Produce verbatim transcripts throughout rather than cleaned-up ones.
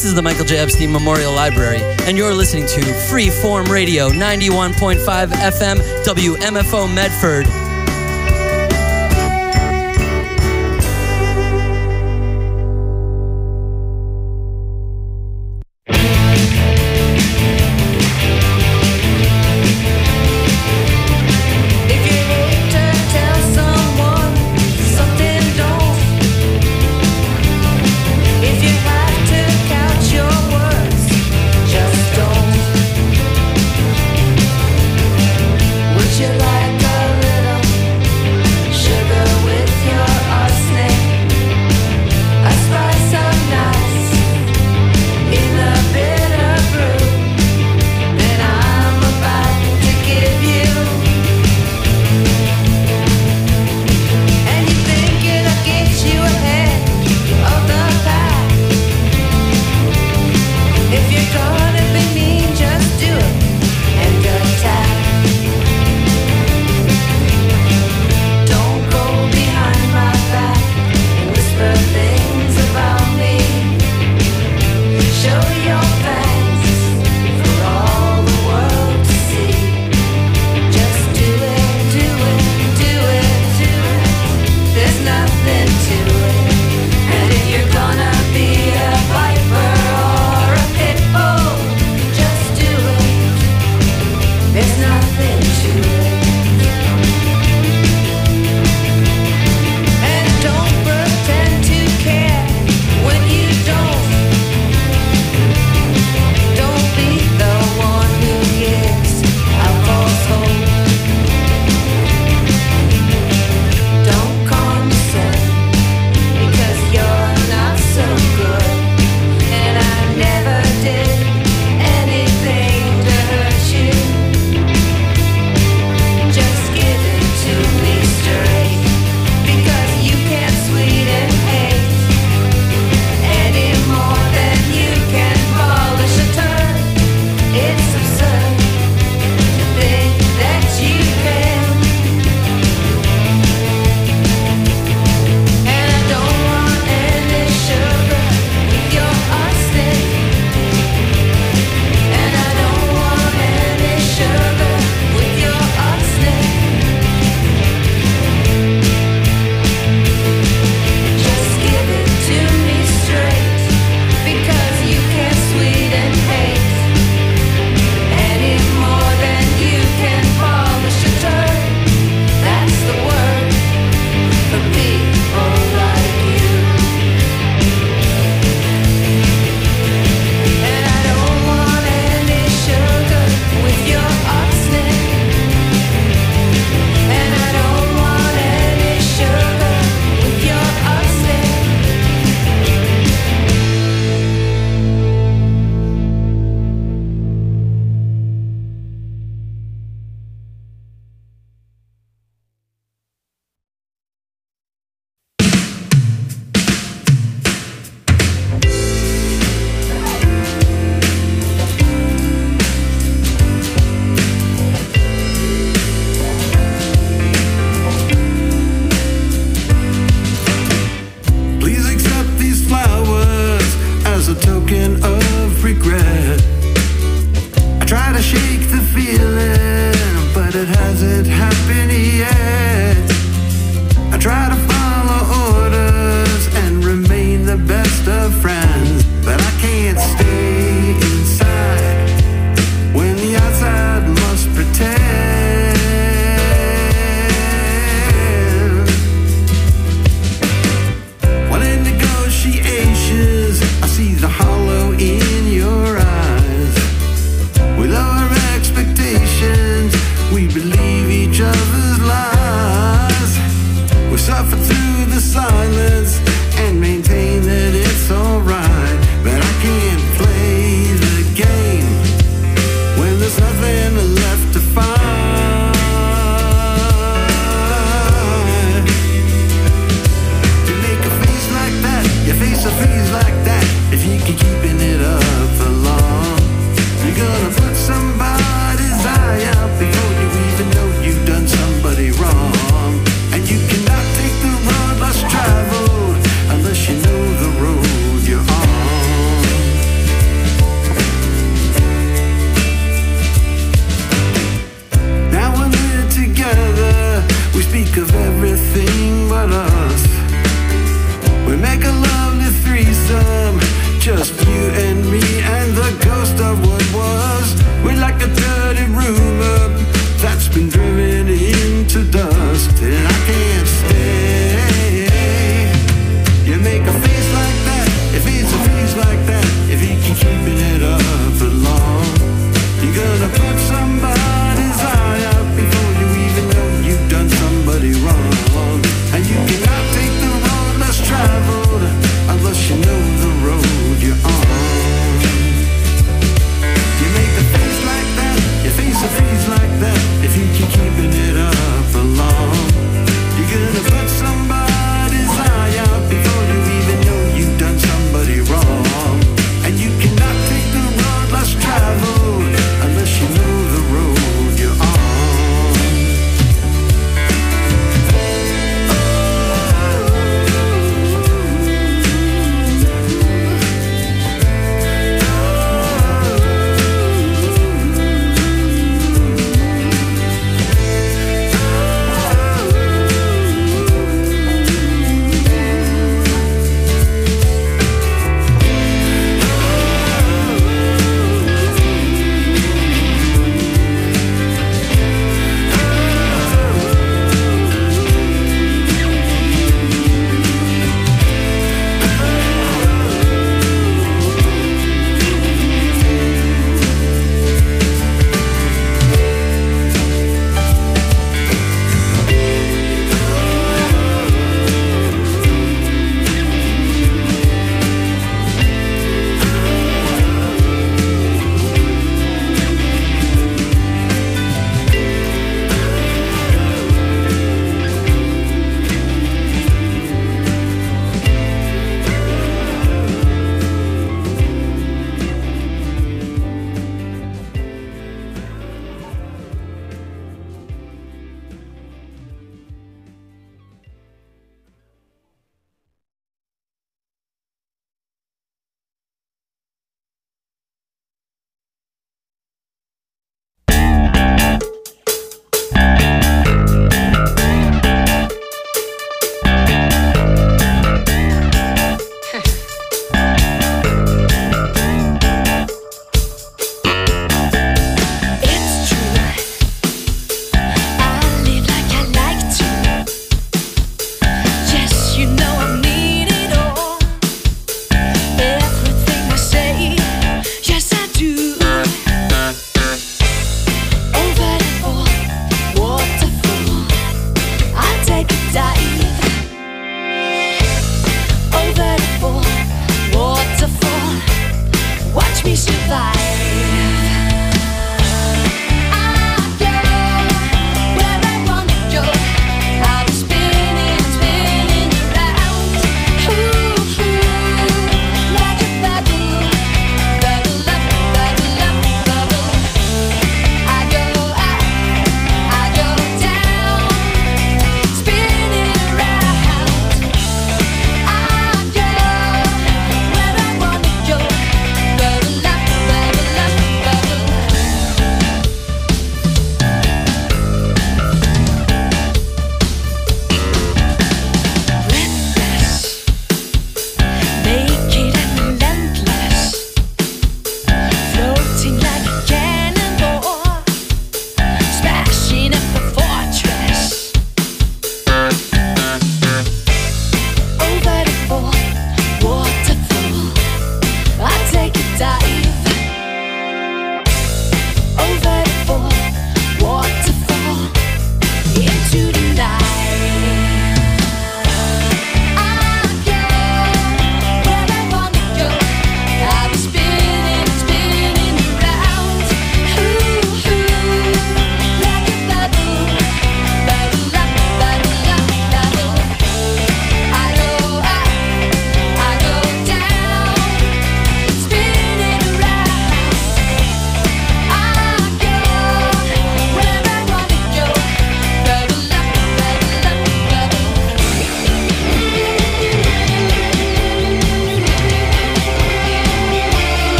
This is the Michael J. Epstein Memorial Library, and you're listening to Freeform Radio, ninety-one point five F M, W M F O Medford.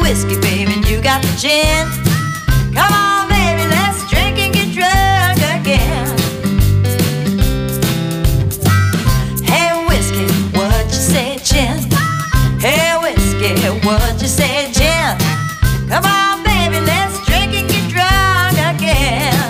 whiskey, baby, and you got the gin. Come on, baby, let's drink and get drunk again. Hey, whiskey, what you say, gin? Hey, whiskey, what you say, gin? Come on, baby, let's drink and get drunk again.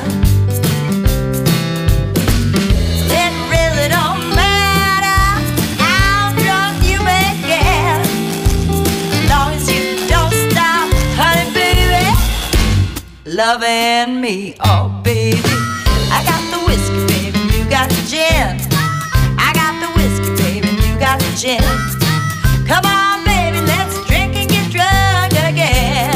It really don't matter how drunk you may get, as long as you don't stop, honey, baby, loving me, oh, baby. I got the whiskey, baby, you got the gin. I got the whiskey, baby, you got the gin. Come on, baby, let's drink and get drunk again.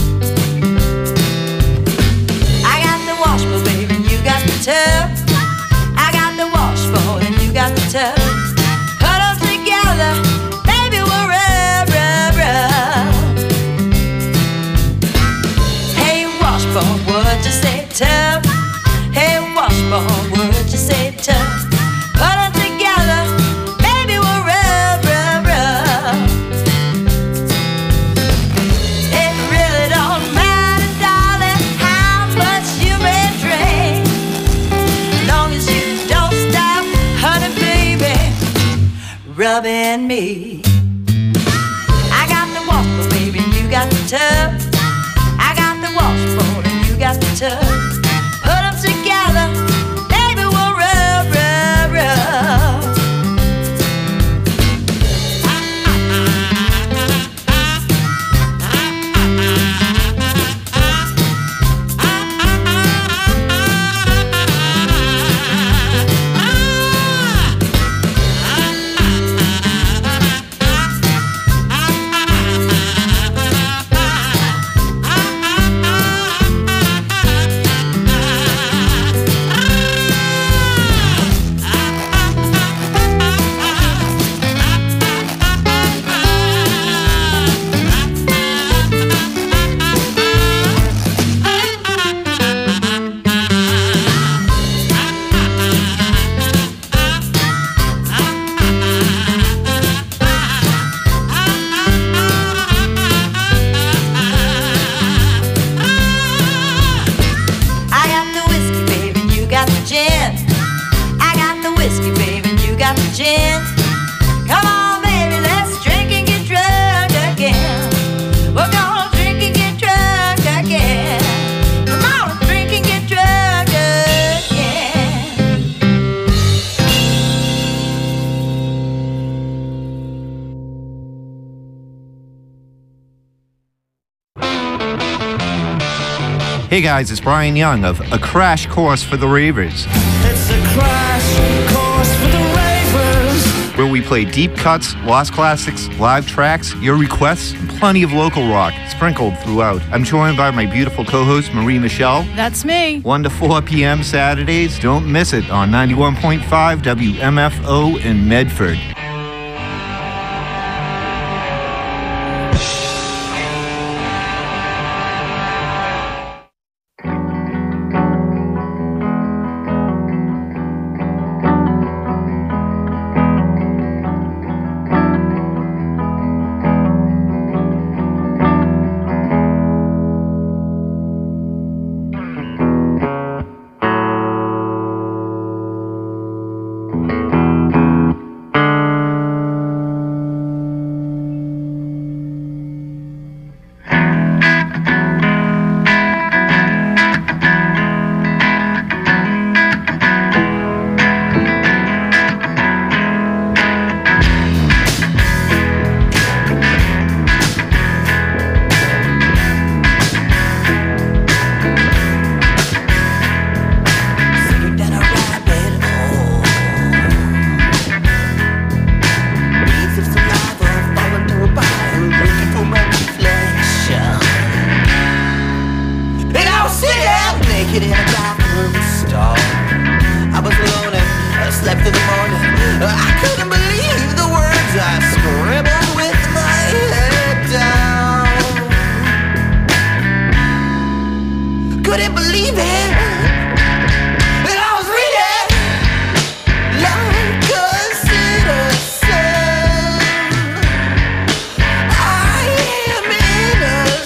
I got the washbowl, baby, and you got the tub. I got the washbowl, and you got the tub. Put them together, baby, we'll rub, rub, rub. Hey, washbowl, what'd you say, tub? Hey, washbowl, what'd you say, tub? Put them together, baby, we'll rub, rub, rub. It really don't matter, darling, how much you may drink, as long as you don't stop, honey, baby, rubbing me. I got the washbowl, baby, and you got the tub. I got the washbowl, and you got the tub. Put them together, baby, we'll rub, rub, rub. Hey guys, it's Brian Young of A Crash Course for the Ravers. It's a crash course for the Ravers, where we play deep cuts, lost classics, live tracks, your requests, and plenty of local rock sprinkled throughout. I'm joined by my beautiful co-host, Marie Michelle. That's me. one to four p.m. Saturdays. Don't miss it on ninety-one point five W M F O in Medford. I am in a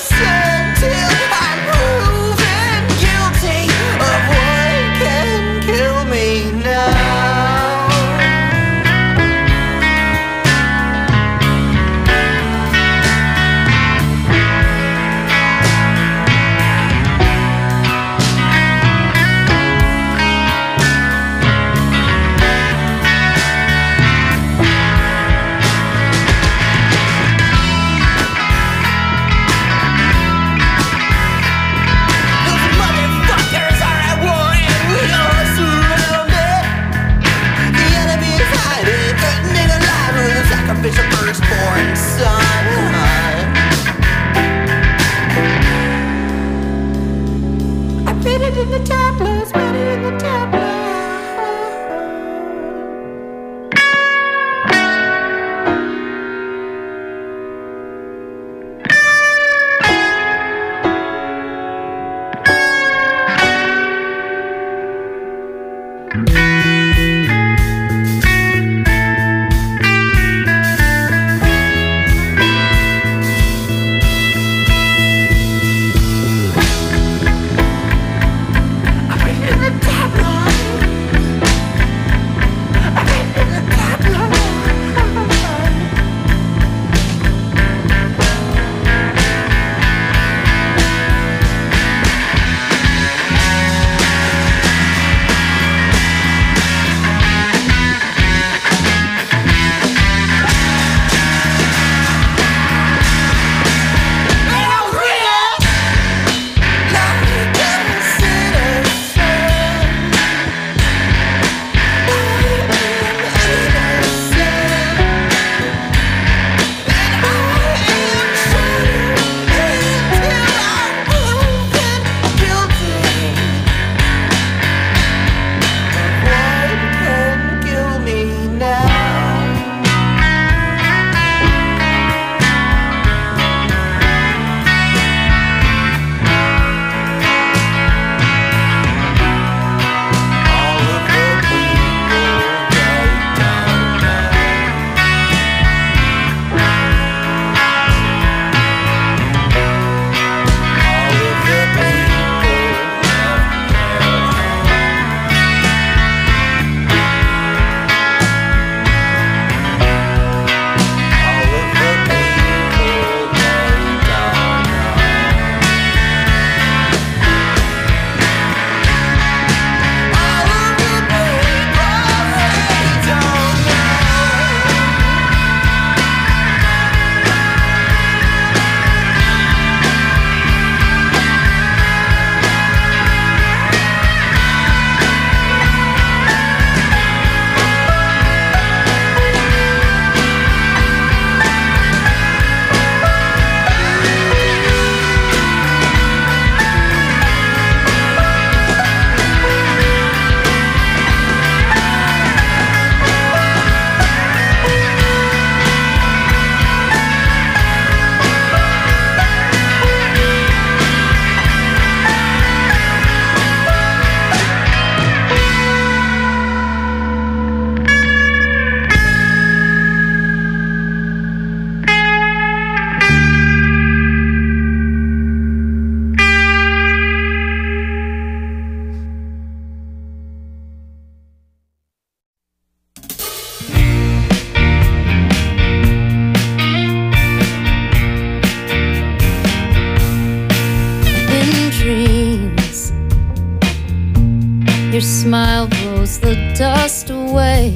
blows the dust away,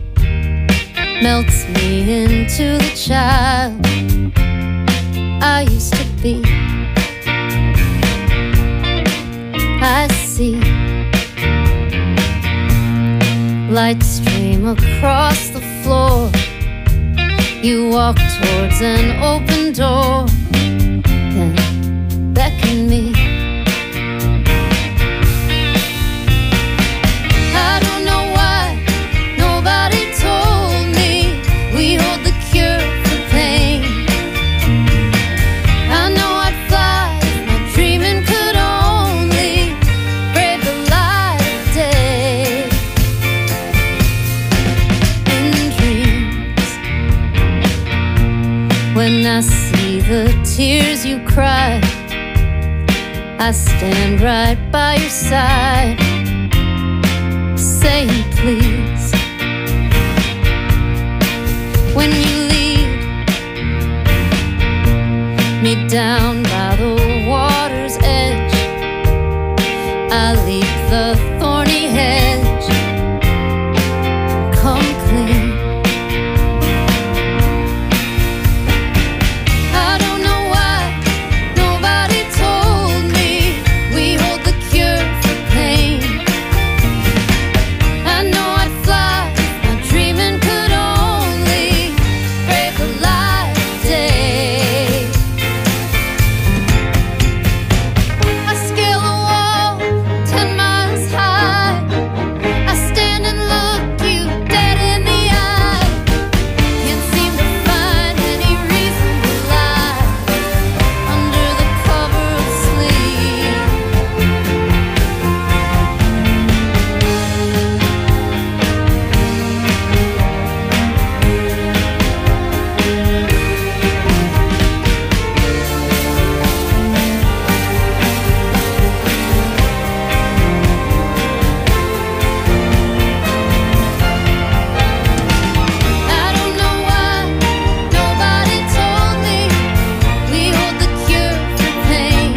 melts me into the child I used to be. I see light stream across the floor. You walk towards an open door, then beckon me. I don't know why nobody told me we hold the cure for pain. I know I'd fly if my dreaming could only brave the light of day. In dreams, when I see the tears you cry, I stand right by your side, saying please. When you lead me down by the water's edge, I leap the thorny hedge, come clean. I don't know why nobody told me we hold the cure for pain. I know I'd fly if my dreaming could only brave the light of day. I scale a wall ten miles high. I stand and look you dead in the eye. Can't seem to find any reason to lie under the cover of sleep. I don't know why nobody told me we hold the cure for pain.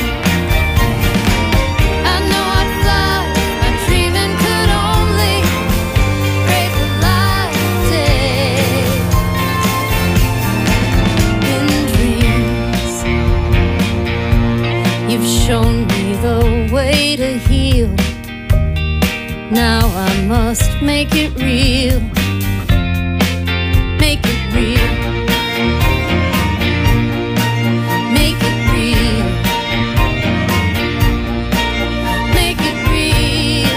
I know I'd fly if my dreaming could only brave the light of day. In dreams, you've shown me the way to heal. Now I must make it real. Make it real. Make it real. Make it real.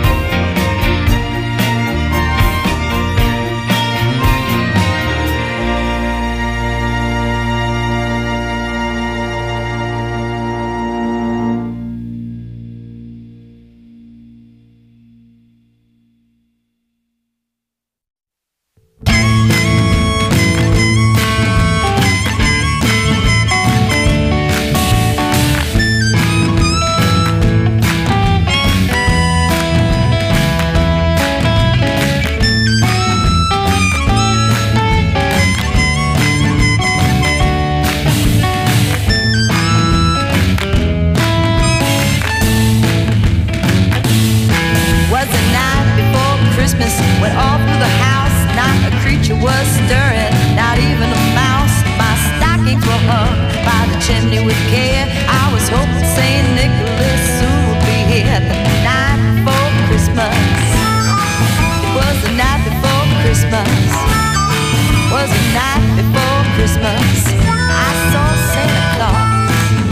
Was the night before Christmas, went all through the house, not a creature was stirring, not even a mouse. My stockings were hung by the chimney with care. I was hoping Saint Nicholas soon would be here. The night before Christmas, it was the night before Christmas, was the night before Christmas. I saw Santa Claus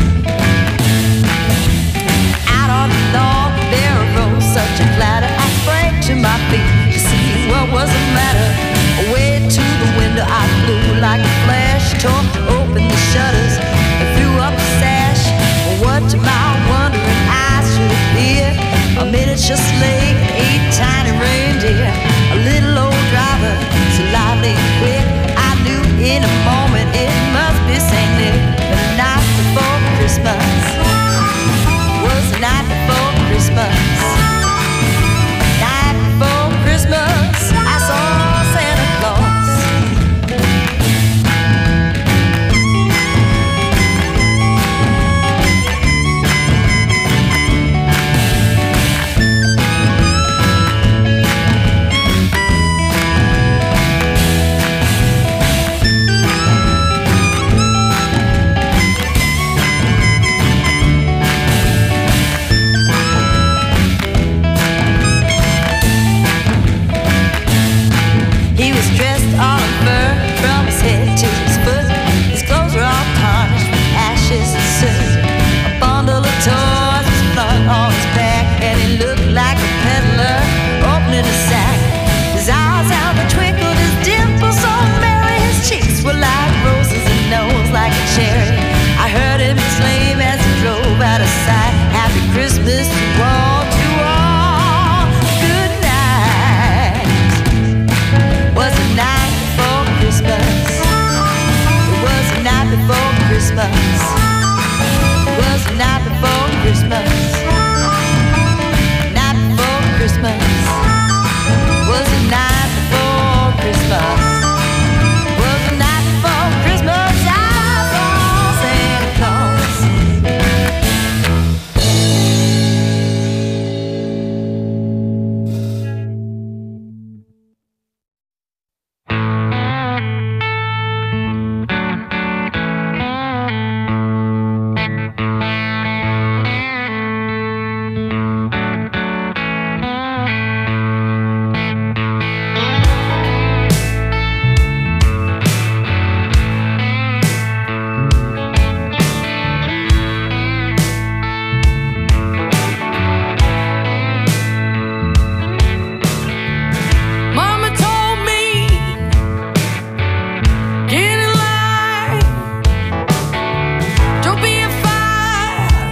out on the lawn. There arose such a clatter, I sprang to my feet to see what was the matter. Away to the window I flew like a flash, tore open the shutters and threw up the sash. What to my wondering eyes should appear a miniature sleigh and eight tiny reindeer. A little old driver, so lively and quick, I knew in a moment it must be Saint Nick. The night before Christmas was the night before Christmas. Night before Christmas, I saw Santa Claus. was the night before Christmas. Night before Christmas was the night before Christmas. Was the night before Christmas. I saw Santa Claus. Mama told me, get in line. Don't be a fire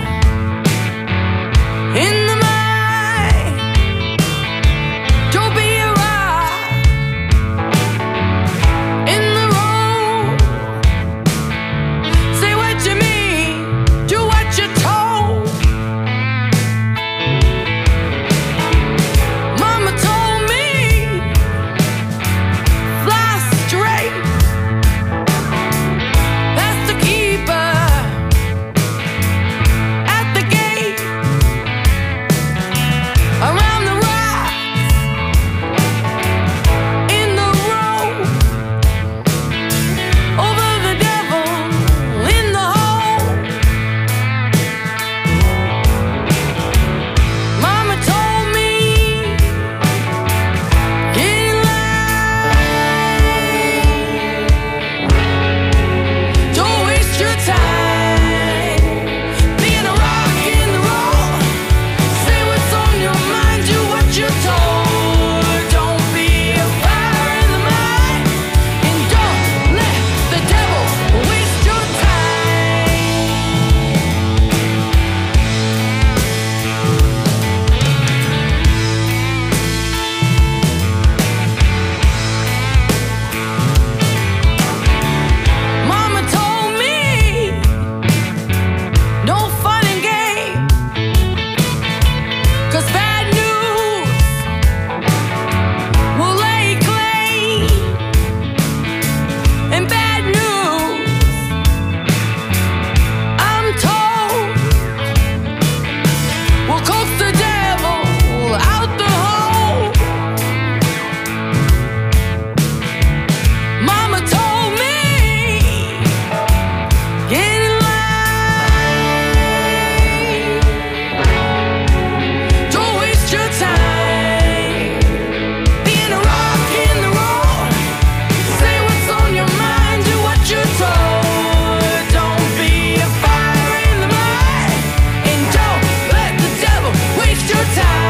in the mind. Don't be a rock in the road. Say what you mean, do what you're told. Mama told me, fly straight. That's the keeper at the gate. Around the rocks in the road. Over the devil in the hole. Mama told me, get in line. Don't waste your time being a rock in the road. Say what's on your mind, do what you're told. Don't be a fire in the mind, and don't let the devil waste your time. Mama told me, no fun and game, 'cause bad news will lay claim. And bad news, I'm told, will coax the devil out the hole. Mama told me, get in line. Don't waste your time being a rock in the road. Say what's on your mind, do what you're told. Don't be a fire in the mind, and don't let the devil waste your time.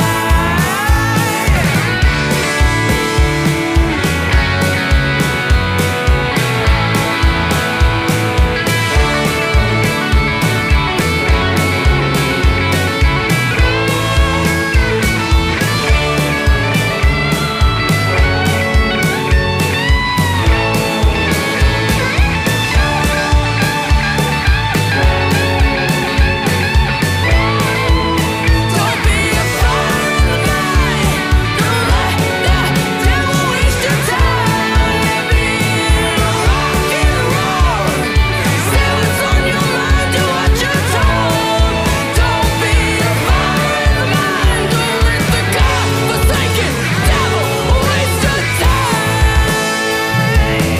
Don't be a fire in the mind. Don't let the devil waste your time. Being a rock in the road. Say what's on your mind, do what you're told. Don't be a fire in the mind. Don't let the God-forsaken devil waste your time.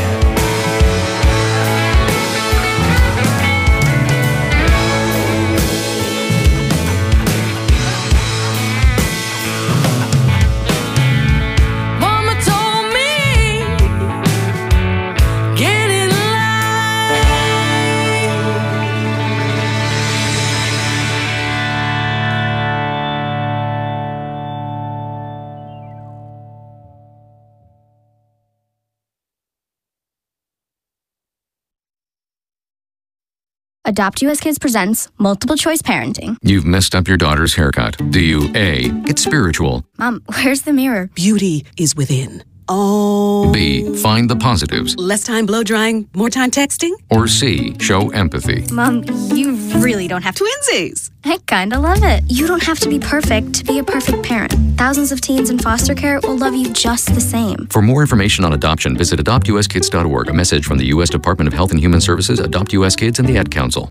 Mama told me, get in line. Adopt U S Kids presents Multiple Choice Parenting. You've messed up your daughter's haircut. Do you A, get spiritual, Mom, where's the mirror? Beauty is within. Oh. B. Find the positives. Less time blow drying, more time texting? Or C. Show empathy. Mom, you really don't have to. Twinsies! I kinda love it. You don't have to be perfect to be a perfect parent. Thousands of teens in foster care will love you just the same. For more information on adoption, visit adopt u s kids dot org. A message from the U S Department of Health and Human Services, Adopt U S Kids, and the Ad Council.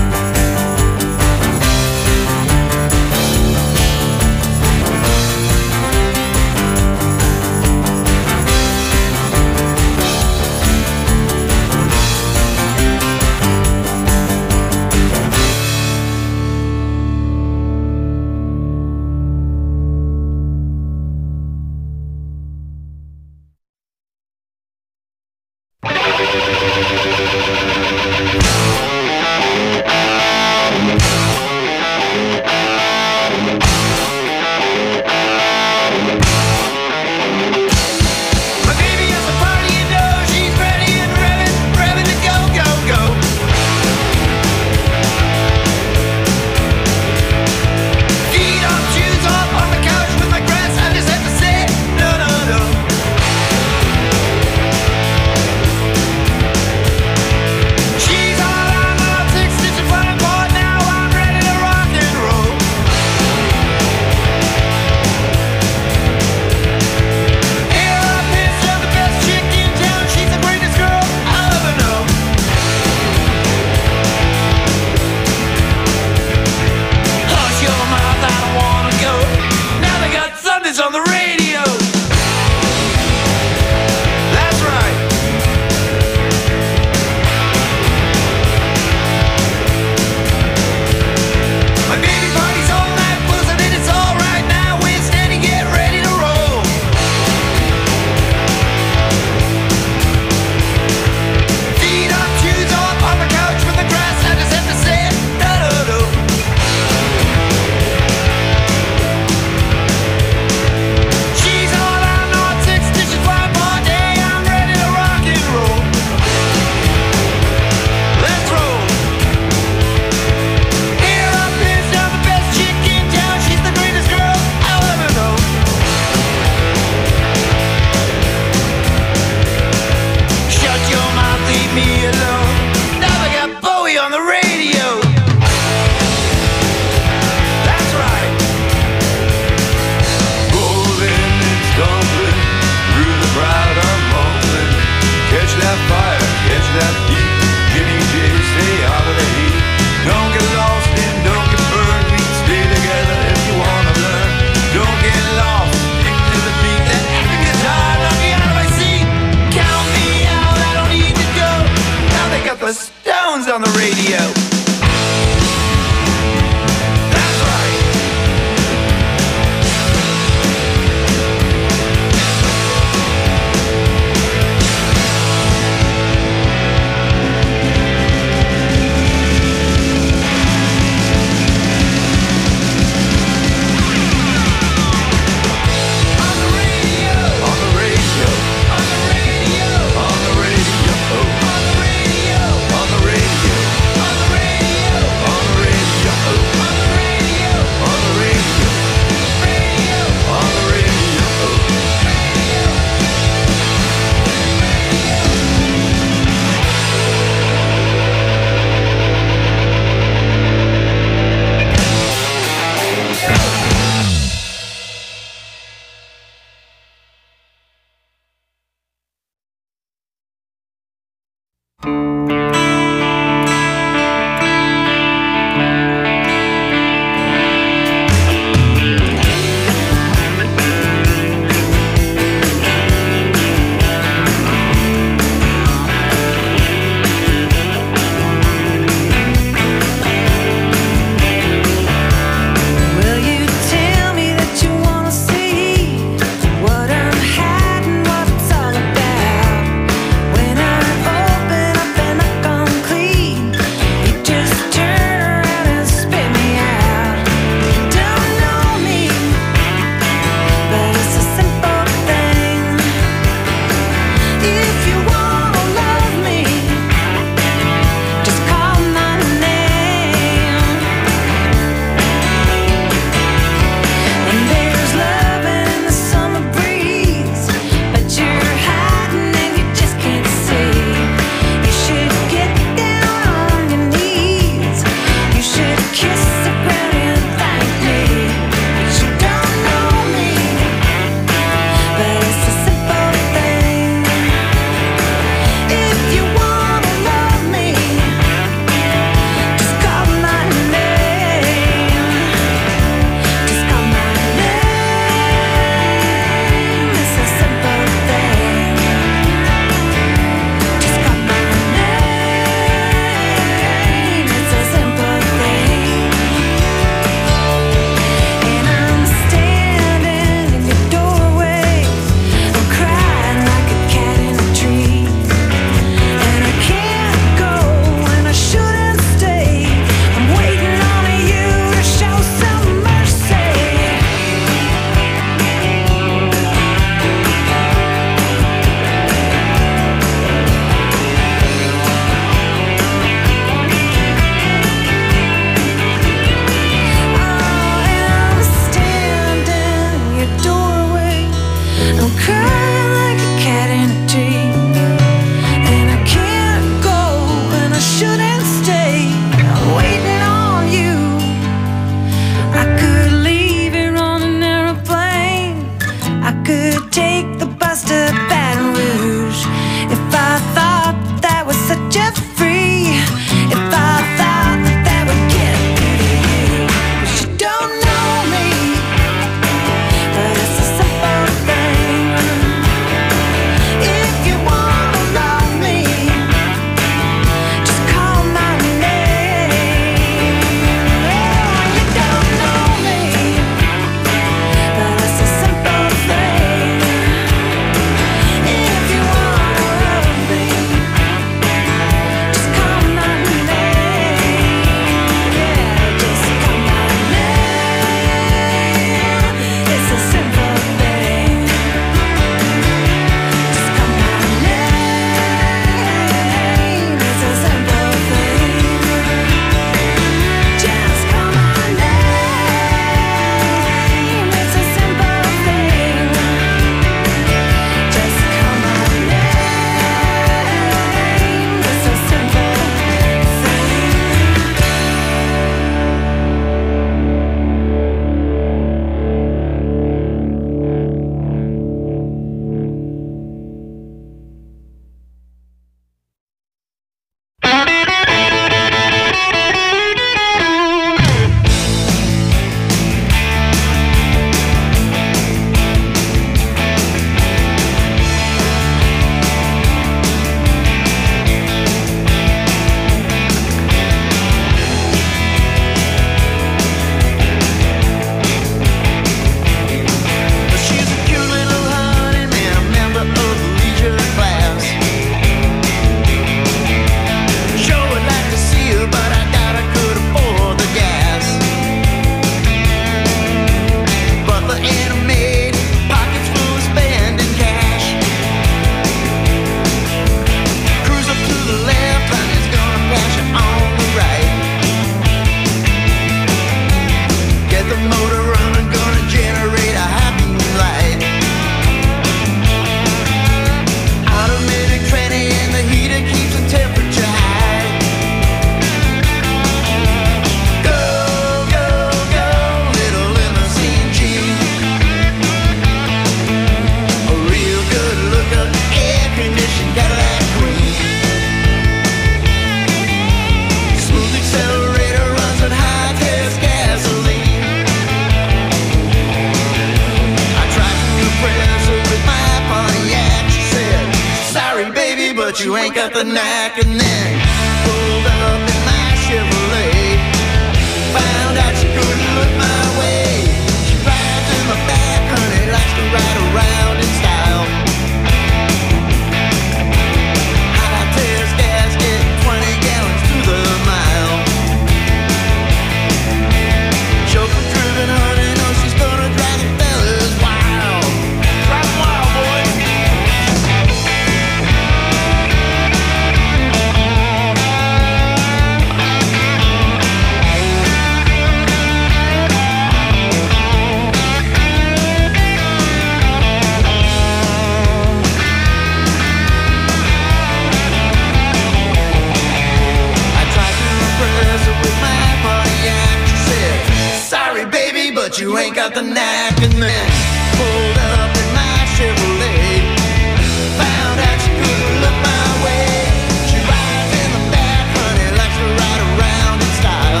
but you ain't got the knack. And then pulled up in my Chevrolet, found out she couldn't look my way. She rides in the back, honey, likes to ride around in style.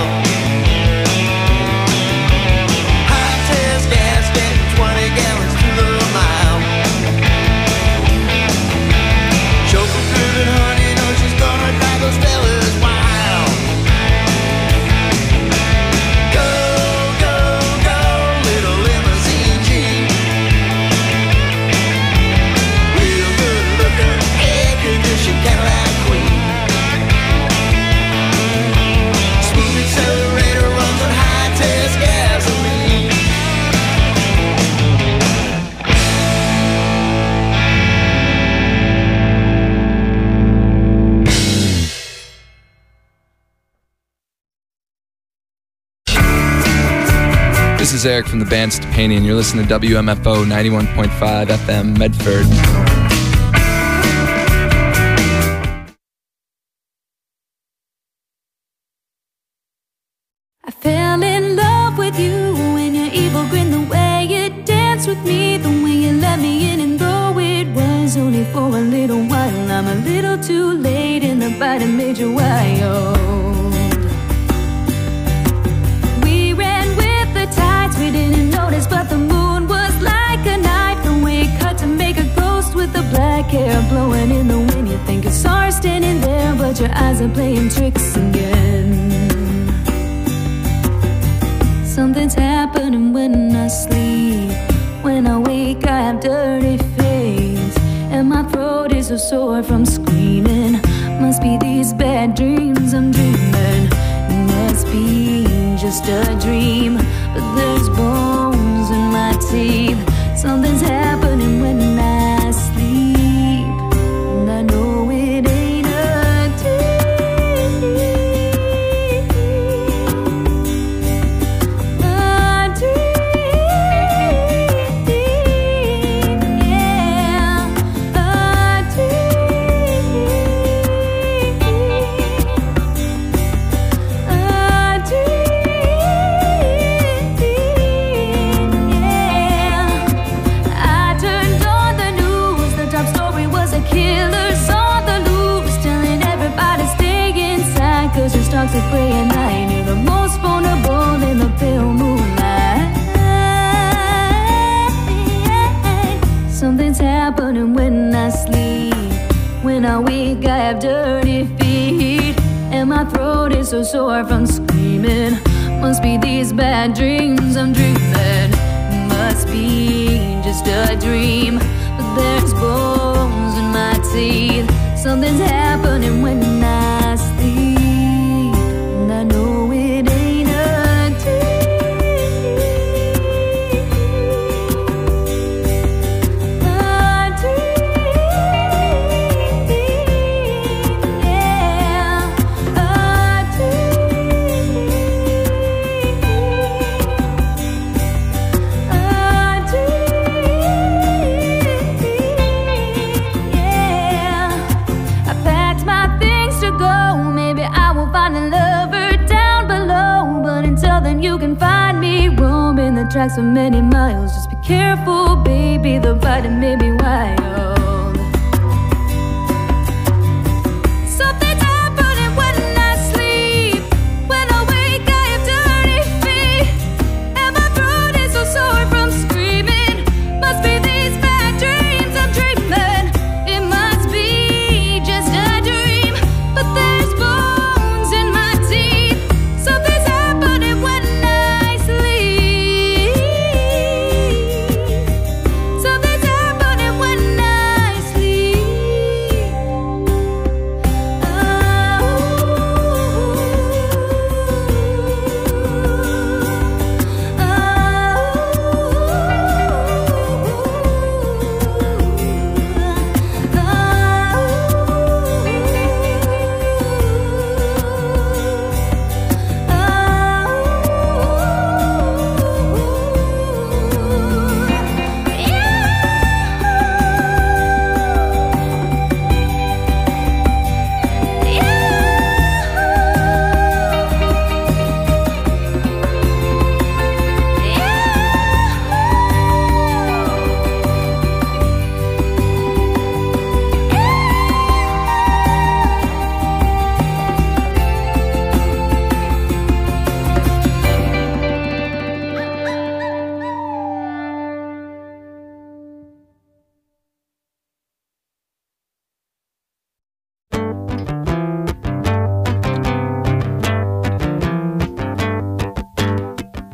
High test gas, getting twenty gallons to the mile. Chauffeur driven, honey, knows she's gonna drive those fellas wild. Go, go, go, little limousine Jeep. Real good looking, air condition Cadillac queen. Smooth accelerator runs on high test gasoline. This is Eric from the band Stupani, and you're listening to W M F O ninety-one point five F M Medford. I fell in love with you when your evil grin, the way you danced with me, the way you let me in, and though it was only for a little while, I'm a little too late in the bite and made you wild. We ran with the tides, we didn't notice, but the moon was like a knife, the way it cut to make a ghost with the black hair blowing in the wind. You think you saw her standing there, but your eyes are playing tricks again. Something's happening when I sleep. When I wake I have dirty face, and my throat is so sore from screaming. Must be these bad dreams I'm dreaming. It must be just a dream, but there's bones in my teeth. Something's happening when I sleep, and I know it ain't a dream. A dream, yeah, a dream, a dream, yeah. I turned on the news, the top story was a killer's on the loose, telling everybody stay inside, cause your stocks are gray and night. You're the most vulnerable in the pale moonlight. Something's happening when I sleep. When I wake I have dirty feet, and my throat is so sore from screaming. Must be these bad dreams I'm dreaming. Must be just a dream, but there's bones in my teeth. Something's happening when I sleep, and I know it ain't a dream. A dream, yeah, a dream, a dream, yeah. I packed my things to go. Maybe I will find a lover down below, but until then you can find me roaming the tracks for many miles. Just be careful, baby, the fighting may be wild. Something's happening when I sleep. When I wake I have dirty feet, and my throat is so sore from screaming. Must be these bad dreams I'm dreaming. It must be just a dream, but there's bones in my teeth. Something's happening when I sleep. Something's happening when I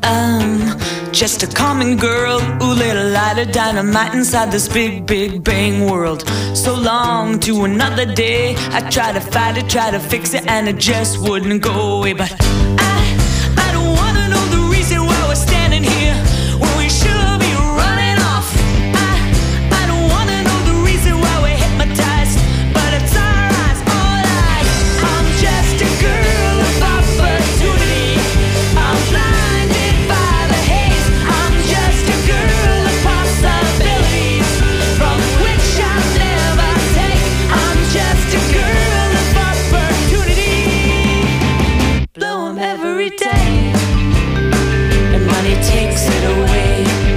I'm just a common girl who lit a light of dynamite inside this big, big bang world. So long to another day. I try to fight it, try to fix it, and it just wouldn't go away. But I, I don't wanna know the reason why we're standing here when we should be running off. I, I don't wanna know the reason why we're hypnotized, but it's our eyes, all eyes. I'm just a girl of opportunity. I'm blinded by the haze. I'm just a girl of possibilities from which I'll never take. I'm just a girl of opportunity. Blow 'em every day, and money takes it away.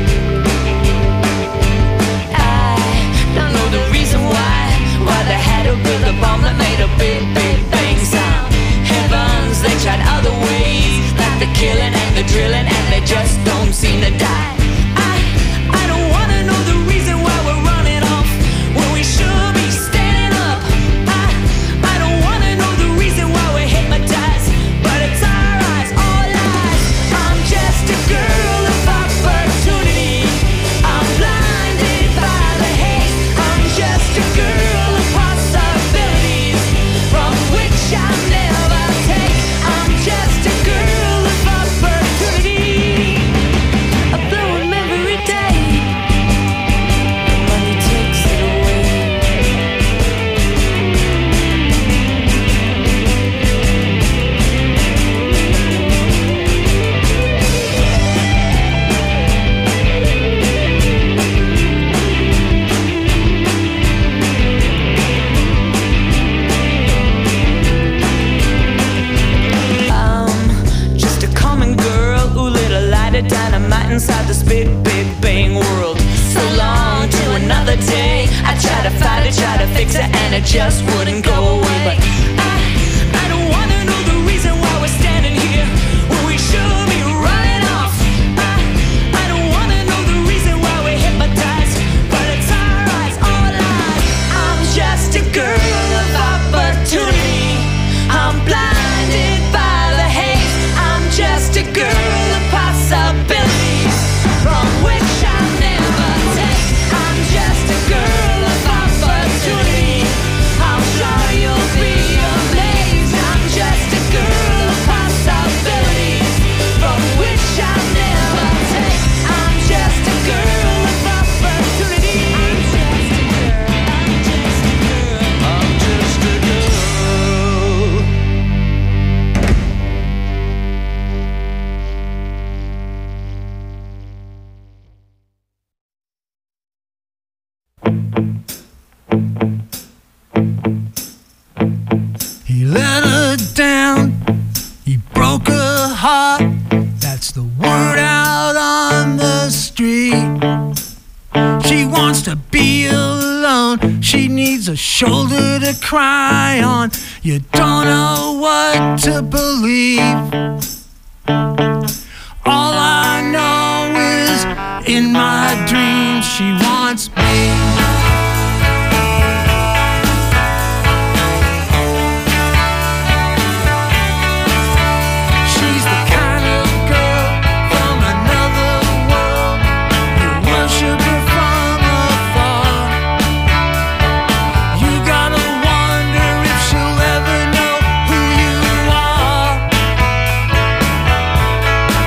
I don't know the reason why, why they had to build a bomb that made a big, big bang sound. Heavens, they tried other ways, like the killing and the drilling, and they just don't seem to die. I, I don't wanna know the reason why we're running off when we should be standing up. I, I don't wanna know the reason why we're hypnotized, but it's our eyes, all eyes. I'm just a girl of opportunity. I'm blinded by the haze. I'm just a girl of possibilities from which I'll never take. I'm just a girl of opportunity. I blow 'em every day. Money takes it away. I'm just a common girl who lit a light of dynamite inside this big, big bang world. So long to another day. I try to fight it, try to fix it, and it just wouldn't go away. But I, I don't wanna know the reason why we're standing here when we should be running off. I, I don't wanna know the reason why we're hypnotized, but it's our eyes, all eyes. I'm just a girl of opportunity. I'm blinded by the haze. I'm just a girl of possibilities from which I'll never take. I'm just a girl of opportunity. I'm sure you'll be amazed. I'm just a girl of possibilities from which I'll never take. I'm just a girl of opportunity. I'm just a girl. I'm just a girl. I'm just a girl. He let her down, he broke her heart. That's the word out on the street. She wants to be alone, she needs a shoulder to cry on. You don't know what to believe. All I know is in my dreams she wants me. She's the kind of girl from another world. You worship her from afar. You gotta wonder if she'll ever know who you are.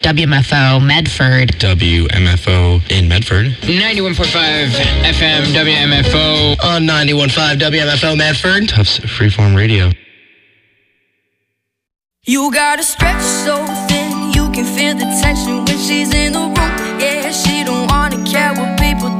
W M F O Medford. W M F O in Medford. ninety-one point five F M W M F O. On ninety-one point five W M F O Medford. Tufts Freeform Radio. You gotta stretch so thin, you can feel the tension when she's in the room. Yeah, she don't wanna care what people